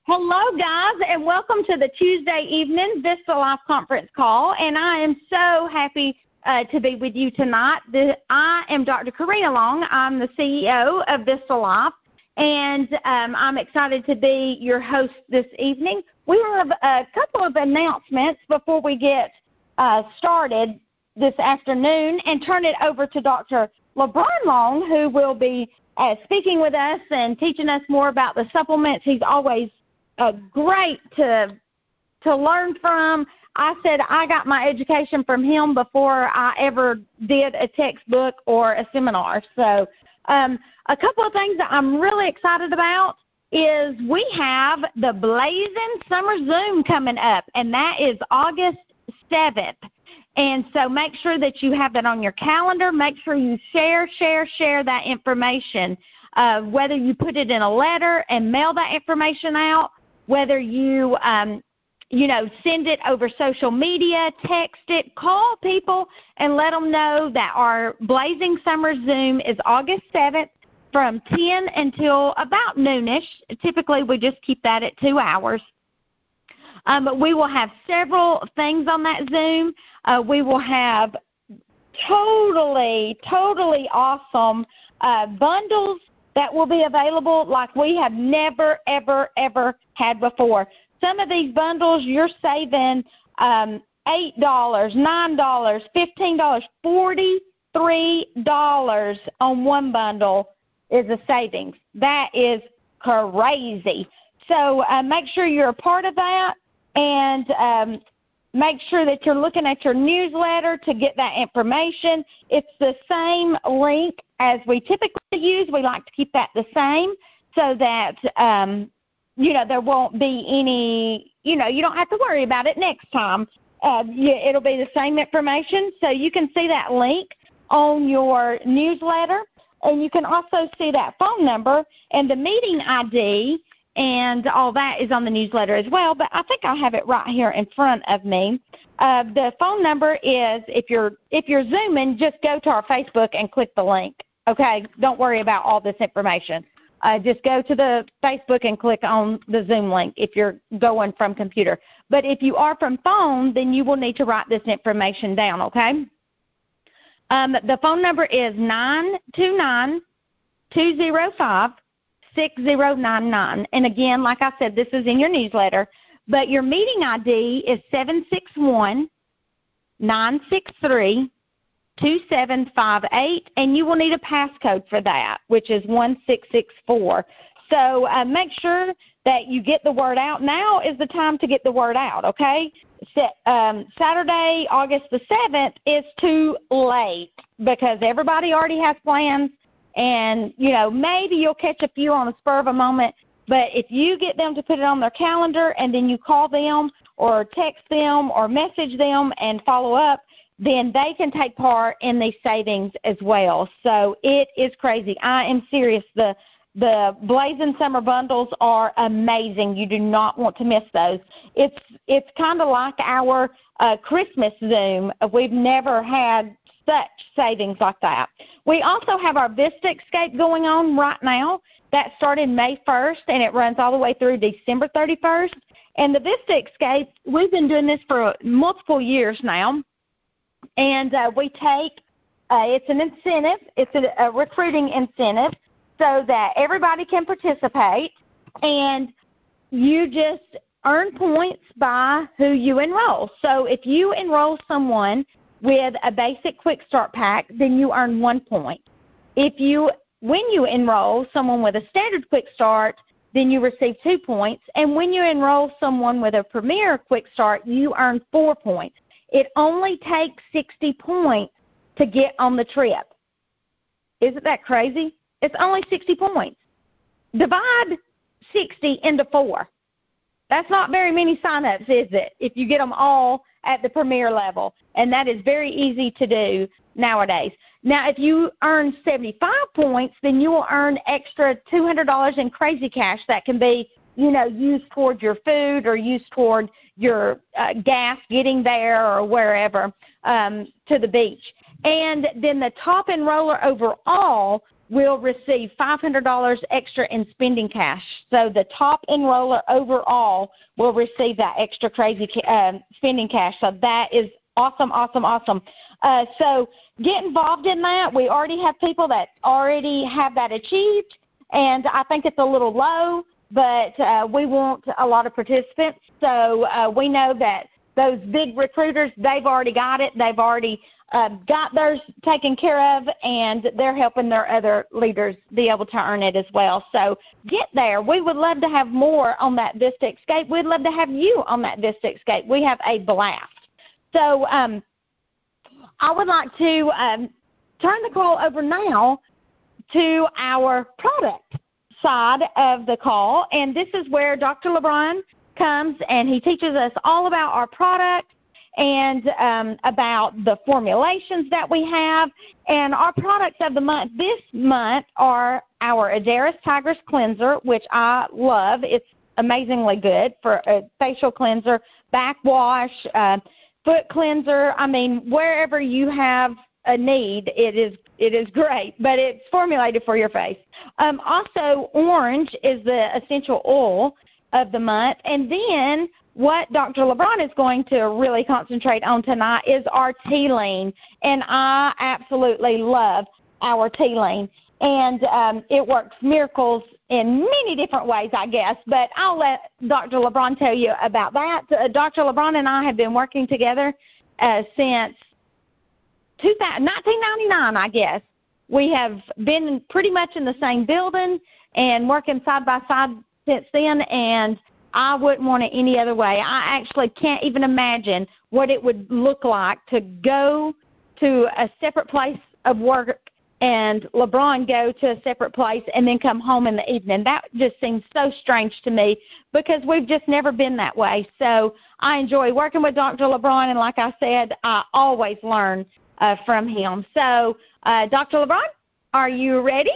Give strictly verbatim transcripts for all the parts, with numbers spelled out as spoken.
Hello, guys, and welcome to the Tuesday evening Vista Life conference call. And I am so happy uh, to be with you tonight. The, I am Doctor Karina Long. I'm the C E O of Vista Life, and um, I'm excited to be your host this evening. We have a couple of announcements before we get uh, started this afternoon and turn it over to Doctor LeBron Long, who will be uh, speaking with us and teaching us more about the supplements. He's always Uh, great to to learn from. I said I got my education from him before I ever did a textbook or a seminar. So um, a couple of things that I'm really excited about is we have the Blazing Summer Zoom coming up, and that is August seventh. And so make sure that you have that on your calendar. Make sure you share, share, share that information, uh, whether you put it in a letter and mail that information out, whether you, um, you know, send it over social media, text it, call people, and let them know that our Blazing Summer Zoom is August seventh from ten until about noonish. Typically, we just keep that at two hours. Um, but we will have several things on that Zoom. Uh, we will have totally, totally awesome uh, bundles that will be available like we have never, ever, ever had before. Some of these bundles, you're saving um, eight dollars, nine dollars, fifteen dollars, forty-three dollars on one bundle is a savings. That is crazy. So uh, make sure you're a part of that, and um, make sure that you're looking at your newsletter to get that information. It's the same link as we typically use. We like to keep that the same so that, um, you know, there won't be any, you know, you don't have to worry about it next time. Uh, you, it'll be the same information. So you can see that link on your newsletter, and you can also see that phone number and the meeting I D, and all that is on the newsletter as well, but I think I have it right here in front of me. Uh, the phone number is, if you're if you're Zooming, just go to our Facebook and click the link, okay? Don't worry about all this information. Uh, just go to the Facebook and click on the Zoom link if you're going from computer. But if you are from phone, then you will need to write this information down, okay? Um, the phone number is nine two nine, two zero five, six zero nine nine. And again, like I said, this is in your newsletter, but your meeting I D is seven six one, nine six three, two seven five eight, and you will need a passcode for that, which is one six six four. So uh, make sure that you get the word out. Now is the time to get the word out, okay? Um, Saturday, August the seventh is too late because everybody already has plans. And, you know, maybe you'll catch a few on the spur of a moment, but if you get them to put it on their calendar and then you call them or text them or message them and follow up, then they can take part in these savings as well. So it is crazy. I am serious. The the Blazing Summer Bundles are amazing. You do not want to miss those. It's, it's kind of like our uh, Christmas Zoom. We've never had such savings like that. We also have our Vista Escape going on right now. That started May first, and it runs all the way through December thirty-first. And the Vista Escape, we've been doing this for multiple years now, and uh, we take, uh, it's an incentive, it's a, a recruiting incentive so that everybody can participate, and you just earn points by who you enroll. So if you enroll someone with a basic quick start pack, then you earn one point. If you, when you enroll someone with a standard quick start, then you receive two points. And when you enroll someone with a premier quick start, you earn four points. It only takes sixty points to get on the trip. Isn't that crazy? It's only sixty points. Divide sixty into four. That's not very many sign-ups, is it, if you get them all at the premier level? And that is very easy to do nowadays. Now, if you earn seventy-five points, then you will earn extra two hundred dollars in crazy cash that can be, you know, used toward your food or used toward your uh, gas getting there or wherever um, to the beach. And then the top enroller overall will receive five hundred dollars extra in spending cash. So the top enroller overall will receive that extra crazy uh, spending cash. So that is awesome, awesome, awesome. Uh, so get involved in that. We already have people that already have that achieved, and I think it's a little low, but uh, we want a lot of participants. So uh, we know that those big recruiters, they've already got it. They've already uh, got theirs taken care of, and they're helping their other leaders be able to earn it as well. So get there. We would love to have more on that Vista Escape. We'd love to have you on that Vista Escape. We have a blast. So um, I would like to um, turn the call over now to our product side of the call, and this is where Doctor LeBron comes and he teaches us all about our product and um, about the formulations that we have. And our products of the month this month are our Adairs Tigers Cleanser, which I love. It's amazingly good for a facial cleanser, backwash, uh, foot cleanser. I mean, wherever you have a need, it is it is great, but it's formulated for your face. Um, also, orange is the essential oil of the month. And then what Doctor LeBron is going to really concentrate on tonight is our T-Lean. And I absolutely love our T-Lean. And um, it works miracles in many different ways, I guess. But I'll let Doctor LeBron tell you about that. Uh, Doctor LeBron and I have been working together uh, since nineteen ninety-nine, I guess. We have been pretty much in the same building and working side by side since then, and I wouldn't want it any other way. I actually can't even imagine what it would look like to go to a separate place of work and LeBron go to a separate place and then come home in the evening. That just seems so strange to me because we've just never been that way. So I enjoy working with Doctor LeBron, and like I said, I always learn uh, from him. So, uh, Doctor LeBron, are you ready?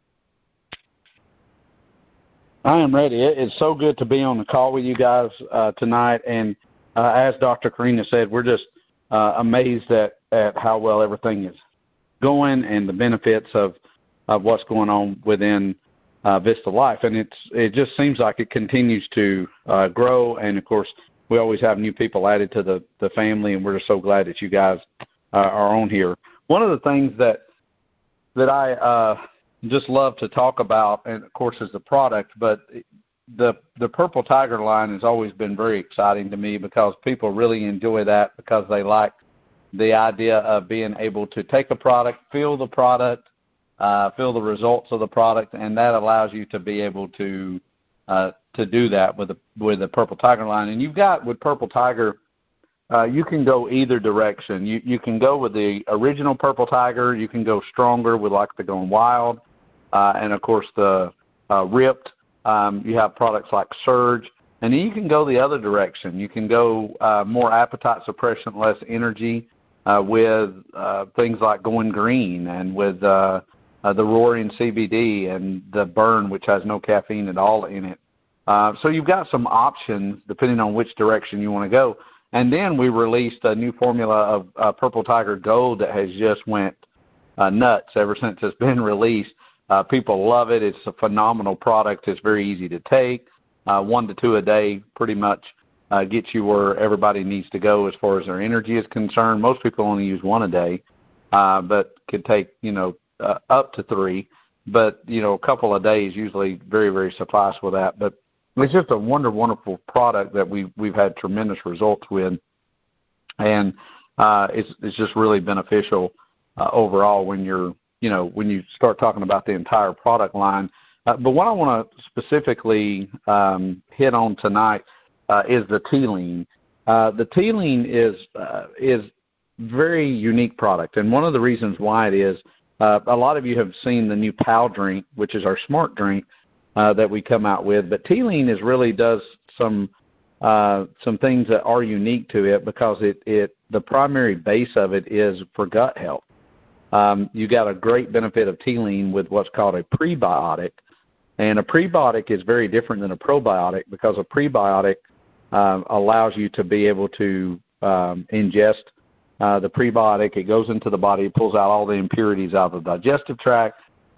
I am ready. It's so good to be on the call with you guys uh, tonight. And uh, as Doctor Karina said, we're just uh, amazed at, at how well everything is going and the benefits of, of what's going on within uh, Vista Life. And it's it just seems like it continues to uh, grow. And, of course, we always have new people added to the, the family, and we're just so glad that you guys uh, are on here. One of the things that, that I uh, – just love to talk about, and of course, is the product, but the the Purple Tiger line has always been very exciting to me because people really enjoy that because they like the idea of being able to take a product, feel the product, uh, feel the results of the product, and that allows you to be able to uh, to do that with the with the Purple Tiger line. And you've got with Purple Tiger, uh, you can go either direction. You you can go with the original Purple Tiger. You can go stronger with like the Going Wild. Uh, and, of course, the uh, Ripped, um, you have products like Surge. And then you can go the other direction. You can go uh, more appetite suppression, less energy uh, with uh, things like Going Green and with uh, uh, the Roaring C B D and the Burn, which has no caffeine at all in it. Uh, so you've got some options depending on which direction you want to go. And then we released a new formula of uh, Purple Tiger Gold that has just went uh, nuts ever since it's been released. Uh, people love it. It's a phenomenal product. It's very easy to take. Uh, one to two a day pretty much uh, gets you where everybody needs to go as far as their energy is concerned. Most people only use one a day, uh, but could take, you know, uh, up to three. But, you know, a couple of days usually very, very suffice with that. But it's just a wonder, wonderful product that we, we've had tremendous results with. And uh, it's, it's just really beneficial uh, overall when you're, you know, when you start talking about the entire product line. Uh, but what I want to specifically um, hit on tonight uh, is the T-Lean. Uh, the T-Lean is uh, is very unique product, and one of the reasons why it is, uh, a lot of you have seen the new Pow drink, which is our smart drink uh, that we come out with. But T-Lean is really does some uh, some things that are unique to it because it, it the primary base of it is for gut health. Um, you got a great benefit of T-Lean with what's called a prebiotic. And a prebiotic is very different than a probiotic because a prebiotic uh, allows you to be able to um, ingest uh, the prebiotic. It goes into the body, it pulls out all the impurities out of the digestive tract,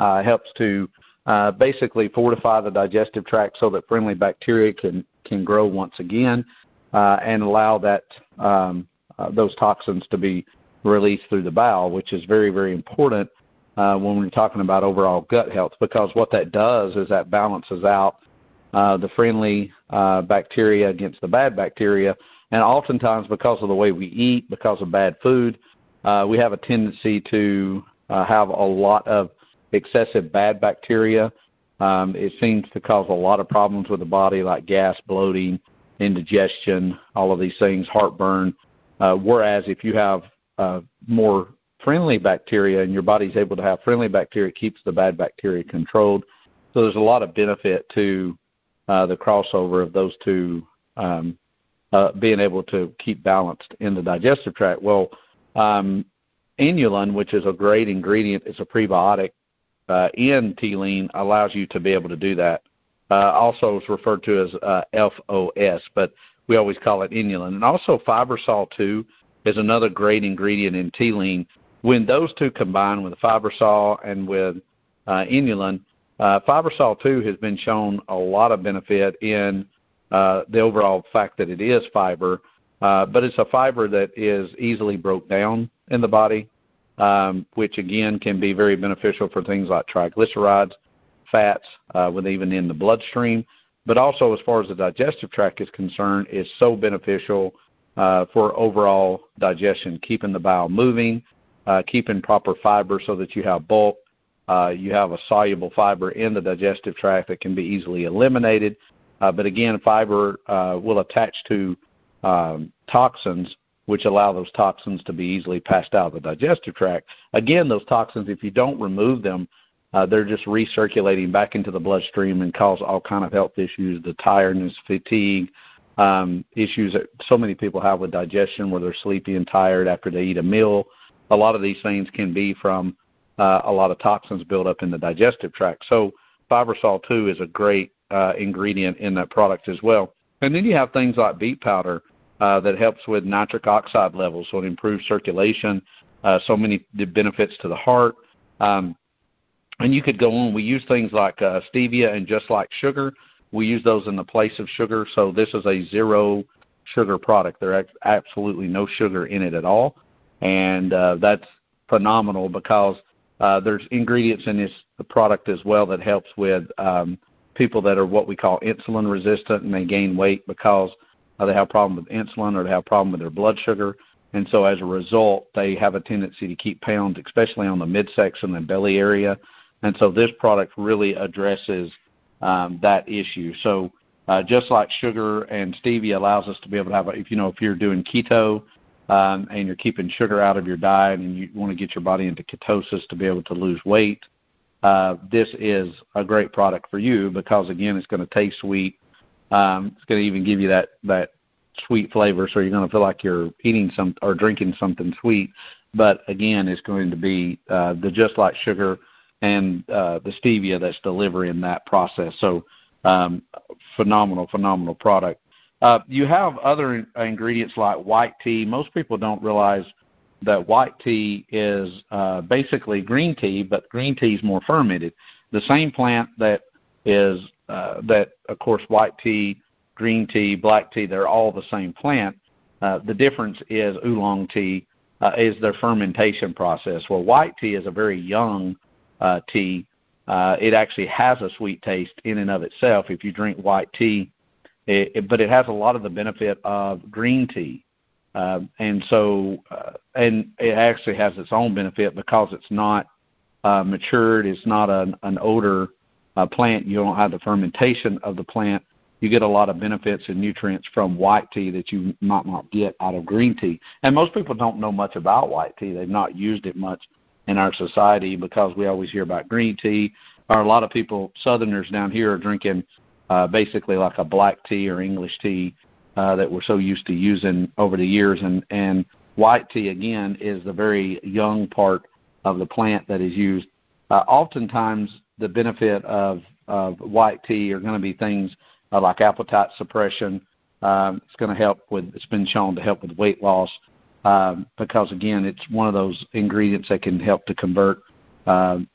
uh, helps to uh, basically fortify the digestive tract so that friendly bacteria can, can grow once again uh, and allow that um, uh, those toxins to be released through the bowel, which is very, very important uh, when we're talking about overall gut health, because what that does is that balances out uh, the friendly uh, bacteria against the bad bacteria. And oftentimes, because of the way we eat, because of bad food, uh, we have a tendency to uh, have a lot of excessive bad bacteria. Um, it seems to cause a lot of problems with the body, like gas, bloating, indigestion, all of these things, heartburn. Uh, whereas if you have uh, more friendly bacteria and your body's able to have friendly bacteria, it keeps the bad bacteria controlled. So there's a lot of benefit to uh, the crossover of those two um, uh, being able to keep balanced in the digestive tract. Well, um, inulin, which is a great ingredient, it's a prebiotic, uh, in T-Lean allows you to be able to do that. Uh, also it's referred to as uh, F O S, but we always call it inulin. And also Fibersol two is another great ingredient in T-Lean. When those two combine with Fibersol and with uh, inulin, uh, Fibersol two has been shown a lot of benefit in uh, the overall fact that it is fiber, uh, but it's a fiber that is easily broke down in the body, um, which again can be very beneficial for things like triglycerides, fats, uh, with even in the bloodstream. But also as far as the digestive tract is concerned, is so beneficial uh, for overall digestion, keeping the bowel moving, uh, keeping proper fiber so that you have bulk. Uh, you have a soluble fiber in the digestive tract that can be easily eliminated. Uh, but again, fiber uh, will attach to um, toxins, which allow those toxins to be easily passed out of the digestive tract. Again, those toxins, if you don't remove them, uh, they're just recirculating back into the bloodstream and cause all kind of health issues, the tiredness, fatigue, um, issues that so many people have with digestion where they're sleepy and tired after they eat a meal. A lot of these things can be from uh, a lot of toxins built up in the digestive tract. So Fibersol two is a great uh, ingredient in that product as well. And then you have things like beet powder, Uh, that helps with nitric oxide levels, so it improves circulation, uh, so many benefits to the heart. Um, and you could go on. We use things like uh, stevia and Just Like Sugar. We use those in the place of sugar, so this is a zero sugar product. There's absolutely no sugar in it at all, and uh, that's phenomenal because uh, there's ingredients in this product as well that helps with um, people that are what we call insulin resistant, and they gain weight because Uh, they have a problem with insulin or they have a problem with their blood sugar. And so as a result, they have a tendency to keep pounds, especially on the midsection and belly area. And so this product really addresses um, that issue. So uh, Just Like Sugar and stevia allows us to be able to have, a, if you know, if you're doing keto um, and you're keeping sugar out of your diet and you want to get your body into ketosis to be able to lose weight, uh, this is a great product for you because, again, it's going to taste sweet. Um, it's going to even give you that, that sweet flavor, so you're going to feel like you're eating some or drinking something sweet. But, again, it's going to be uh, the Just Like Sugar and uh, the stevia that's delivering that process. So um, phenomenal, phenomenal product. Uh, you have other ingredients like white tea. Most people don't realize that white tea is uh, basically green tea, but green tea is more fermented. The same plant that is uh, that, of course, white tea, green tea, black tea, they're all the same plant. Uh, the difference is oolong tea uh, is their fermentation process. Well, white tea is a very young uh, tea. Uh, it actually has a sweet taste in and of itself if you drink white tea, it, it, but it has a lot of the benefit of green tea. Uh, and so, uh, and it actually has its own benefit because it's not uh, matured. It's not an, an odor uh, plant. You don't have the fermentation of the plant. You get a lot of benefits and nutrients from white tea that you might not get out of green tea. And most people don't know much about white tea. They've not used it much in our society because we always hear about green tea. Or a lot of people, Southerners down here, are drinking uh, basically like a black tea or English tea uh, that we're so used to using over the years. And, and white tea, again, is the very young part of the plant that is used. Uh, oftentimes, the benefit of, of white tea are going to be things uh, like appetite suppression. Um, it's going to help with, it's been shown to help with weight loss um, because, again, it's one of those ingredients that can help to convert uh,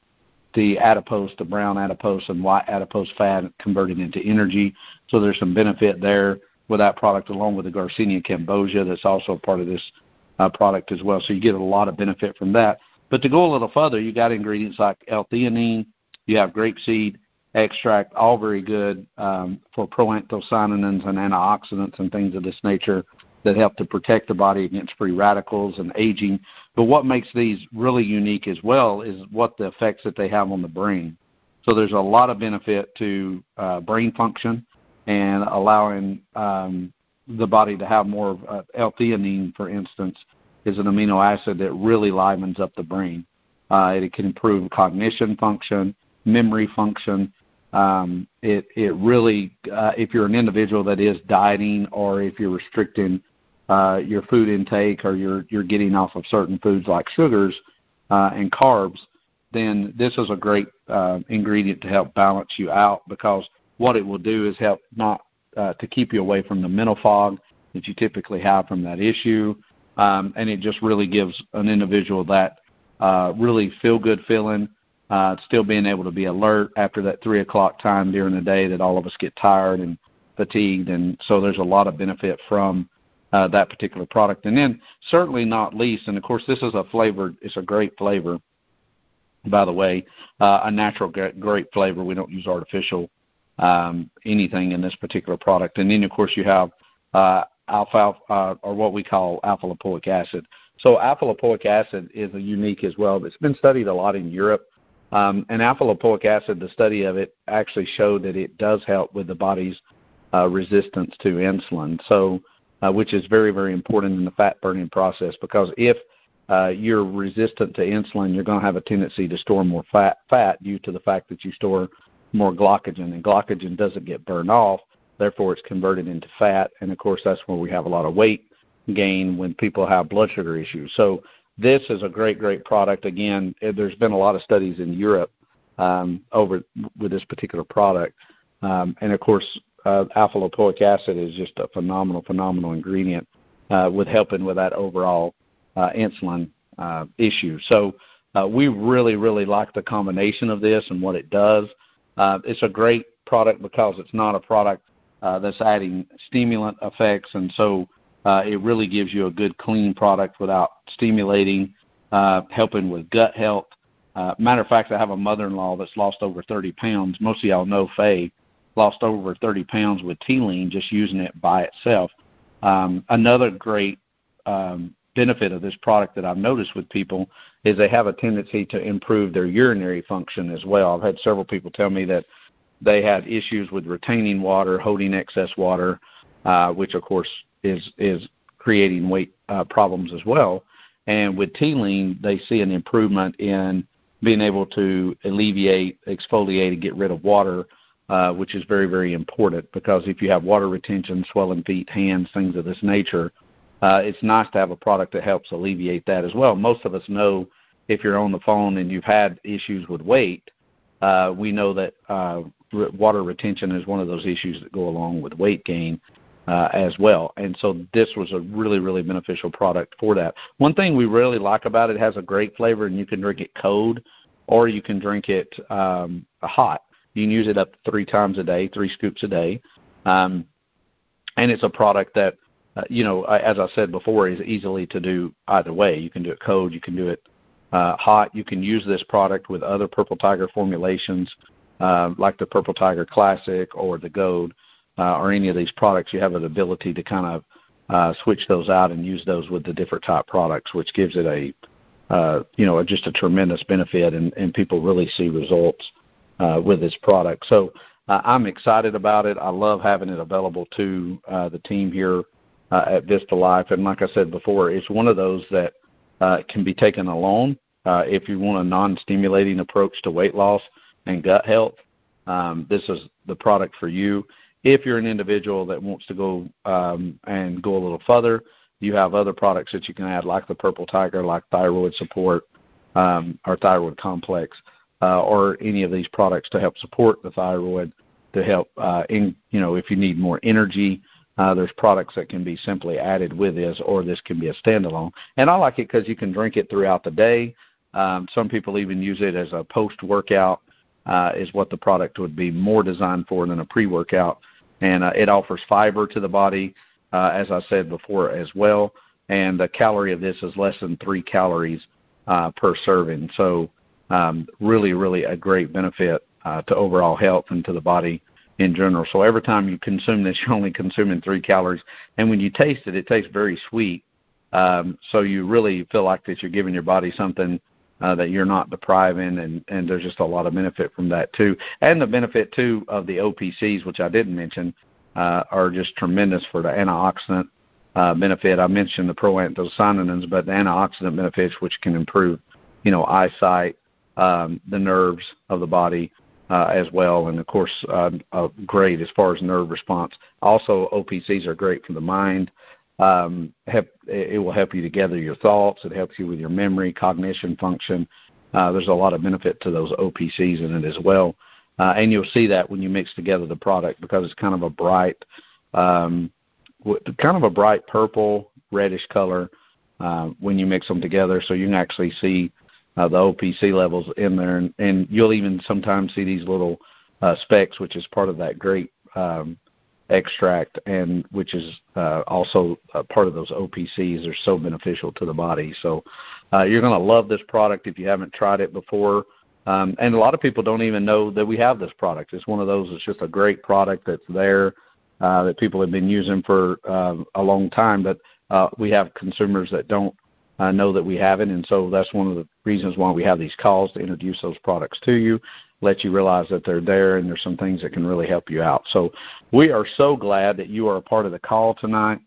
the adipose, the brown adipose and white adipose fat converted into energy. So there's some benefit there with that product, along with the Garcinia cambogia that's also part of this uh, product as well. So you get a lot of benefit from that. But to go a little further, you got ingredients like L-theanine, you have grapeseed extract, all very good um, for proanthocyanins and antioxidants and things of this nature that help to protect the body against free radicals and aging. But what makes these really unique as well is what the effects that they have on the brain. So there's a lot of benefit to uh, brain function and allowing um, the body to have more of uh, L-theanine, for instance, is an amino acid that really livens up the brain. Uh, it can improve cognition function, memory function. Um, it it really, uh, if you're an individual that is dieting, or if you're restricting uh, your food intake, or you're you're getting off of certain foods like sugars uh, and carbs, then this is a great uh, ingredient to help balance you out, because what it will do is help not uh, to keep you away from the mental fog that you typically have from that issue, um, and it just really gives an individual that uh, really feel-good feeling. Uh, still being able to be alert after that three o'clock time during the day that all of us get tired and fatigued. And so there's a lot of benefit from uh, that particular product. And then certainly not least, and of course this is a flavored, it's a great flavor, by the way, uh, a natural grape flavor. We don't use artificial um, anything in this particular product. And then of course you have uh, alfalfa, uh, or what we call alpha lipoic acid. So alpha lipoic acid is a unique as well. It's been studied a lot in Europe. Um, and alpha lipoic acid, the study of it actually showed that it does help with the body's uh, resistance to insulin, so uh, which is very, very important in the fat-burning process, because if uh, you're resistant to insulin, you're going to have a tendency to store more fat, fat due to the fact that you store more glycogen, and glycogen doesn't get burned off, therefore it's converted into fat, and of course that's where we have a lot of weight gain when people have blood sugar issues. So this is a great, great product. Again, there's been a lot of studies in Europe um, over with this particular product. Um, and, of course, uh, alpha lipoic acid is just a phenomenal, phenomenal ingredient uh, with helping with that overall uh, insulin uh, issue. So uh, we really, really like the combination of this and what it does. Uh, it's a great product because it's not a product uh, that's adding stimulant effects, and so Uh, it really gives you a good, clean product without stimulating, uh, helping with gut health. Uh, matter of fact, I have a mother-in-law that's lost over thirty pounds. Most of y'all know Faye lost over thirty pounds with T-Lean, just using it by itself. Um, another great um, benefit of this product that I've noticed with people is they have a tendency to improve their urinary function as well. I've had several people tell me that they had issues with retaining water, holding excess water, uh, which, of course, is is creating weight uh, problems as well. And with T-Lean, they see an improvement in being able to alleviate, exfoliate, and get rid of water, uh, which is very, very important, because if you have water retention, swelling feet, hands, things of this nature, uh, it's nice to have a product that helps alleviate that as well. Most of us know, if you're on the phone and you've had issues with weight, uh, we know that uh, re- water retention is one of those issues that go along with weight gain. Uh, as well. And so this was a really, really beneficial product for that. One thing we really like about it, it has a great flavor, and you can drink it cold or you can drink it um, hot. You can use it up to three times a day, three scoops a day. Um, and it's a product that, uh, you know, as I said before, is easily to do either way. You can do it cold. You can do it uh, hot. You can use this product with other Purple Tiger formulations uh, like the Purple Tiger Classic or the Gold. Uh, or any of these products. You have an ability to kind of uh, switch those out and use those with the different type products, which gives it a, uh, you know, just a tremendous benefit, and, and people really see results uh, with this product. So uh, I'm excited about it. I love having it available to uh, the team here uh, at Vista Life. And like I said before, it's one of those that uh, can be taken alone uh, if you want a non-stimulating approach to weight loss and gut health. Um, this is the product for you. If you're an individual that wants to go um, and go a little further, you have other products that you can add, like the Purple Tiger, like thyroid support um, or thyroid complex, uh, or any of these products to help support the thyroid, to help, uh, in, you know, if you need more energy, uh, there's products that can be simply added with this, or this can be a standalone. And I like it because you can drink it throughout the day. Um, some people even use it as a post-workout uh, is what the product would be more designed for than a pre-workout. And uh, it offers fiber to the body, uh, as I said before as well. And the calorie of this is less than three calories uh, per serving. So um, really, really a great benefit uh, to overall health and to the body in general. So every time you consume this, you're only consuming three calories. And when you taste it, it tastes very sweet. Um, so you really feel like that you're giving your body something uh, that you're not depriving, and, and there's just a lot of benefit from that too. And the benefit too of the O P Cs, which I didn't mention, uh, are just tremendous for the antioxidant uh, benefit. I mentioned the proanthocyanins, but the antioxidant benefits, which can improve, you know, eyesight, um, the nerves of the body uh, as well, and of course, uh, uh, great as far as nerve response. Also, O P Cs are great for the mind. Um, help, it will help you to gather your thoughts. It helps you with your memory, cognition, function. Uh, there's a lot of benefit to those O P Cs in it as well. Uh, and you'll see that when you mix together the product, because it's kind of a bright, um, kind of a bright purple, reddish color uh, when you mix them together. So you can actually see uh, the O P C levels in there. And, and you'll even sometimes see these little uh, specks, which is part of that grape um extract, and which is uh, also uh, part of those O P Cs. Are so beneficial to the body. So uh, you're going to love this product if you haven't tried it before. Um, and a lot of people don't even know that we have this product. It's one of those that's just a great product that's there uh, that people have been using for uh, a long time, but uh, we have consumers that don't uh, know that we have it, and so that's one of the reasons why we have these calls, to introduce those products to you, let you realize that they're there, and there's some things that can really help you out. So we are so glad that you are a part of the call tonight.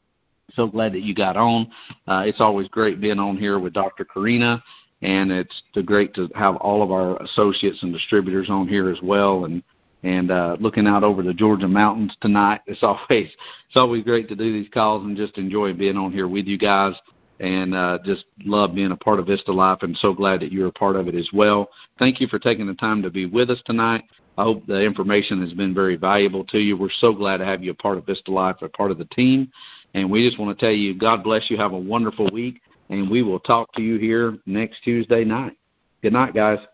So glad that you got on. Uh, it's always great being on here with Doctor Karina, and it's great to have all of our associates and distributors on here as well, and and uh, looking out over the Georgia mountains tonight. It's always it's always great to do these calls and just enjoy being on here with you guys. And uh, just love being a part of Vista Life, and so glad that you're a part of it as well. Thank you for taking the time to be with us tonight. I hope the information has been very valuable to you. We're so glad to have you a part of Vista Life, a part of the team. And we just want to tell you, God bless you. Have a wonderful week, and we will talk to you here next Tuesday night. Good night, guys.